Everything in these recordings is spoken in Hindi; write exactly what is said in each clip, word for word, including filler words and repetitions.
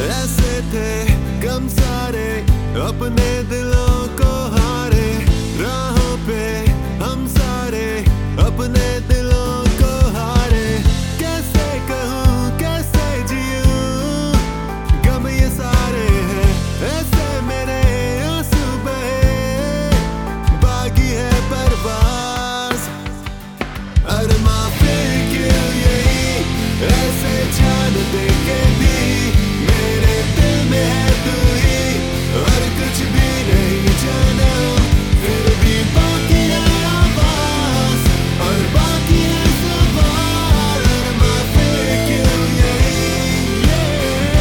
ऐसे थे कम सारे अपने दिलों को हारे, राहों पे हम सारे अपने दिलों को हारे। कैसे कहूँ कैसे जीऊँ, गम ये सारे हैं ऐसे मेरे आंसू बहे, बागी है परवाज़ अरमा फिर क्यों यही ऐसे जान दे के भी मेरे दिल में है तू ही और कुछ भी नहीं जाना, फिर भी बाकी है आवाज़ और बाकी है सवाल अरमा फिर क्यों यही ये,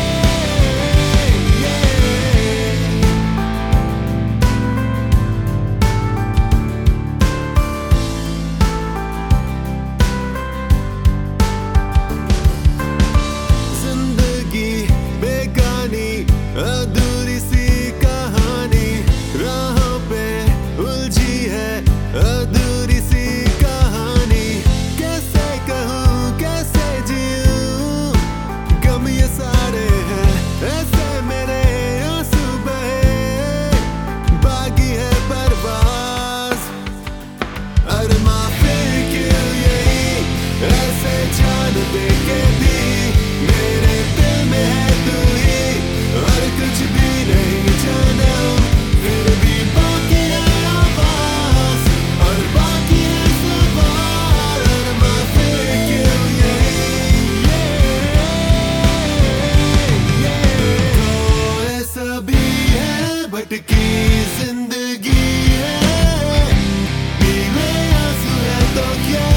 ये। जिंदगी बेगानी अधूरी सी कहानी, राहों पे उलझी है अधूरी सी कहानी। कैसे कहूँ कैसे जीऊँ, गम ये सारे हैं ऐसे मेरे आंसू बहे, बागी है परवाज़ अरमा फिर क्यों यही ऐसे जान दे के भी मेरे दिल में है तू ही और कुछ भी नहीं जाना, फिर भी बाकी है आवाज़ और बाकी है सवाल अरमा फिर क्यों यही ये, ये। ऐसा भी है भटकी जिंदगी है, भीगे आंसू है तो क्या,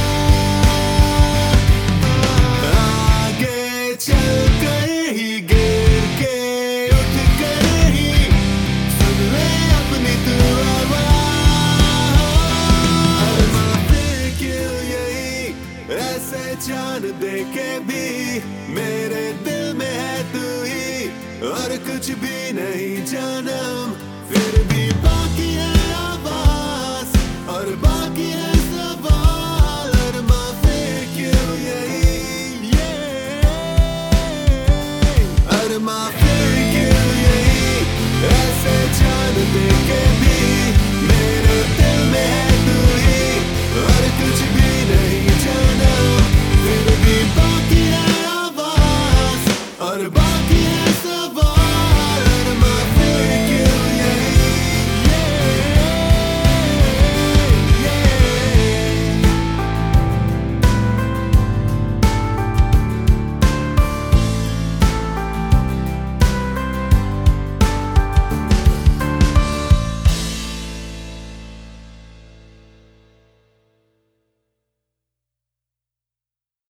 आगे चल कर ही गिर के उठ कर ही सुन ले अपनी तू आवाज़ अरमा फिर क्यों यही ऐसे जान दे के भी मेरे दिल में है तू ही और कुछ भी नहीं जानम, फिर भी बाकी है आवाज़ और बाकी है सवाल अरमा फिर क्यों यही ये, अरमा फिर क्यों यही ऐसे जान दे के भी मेरे दिल में है तू ही और कुछ भी नहीं जाना, फिर भी बाकी है आवाज़ और बाकी है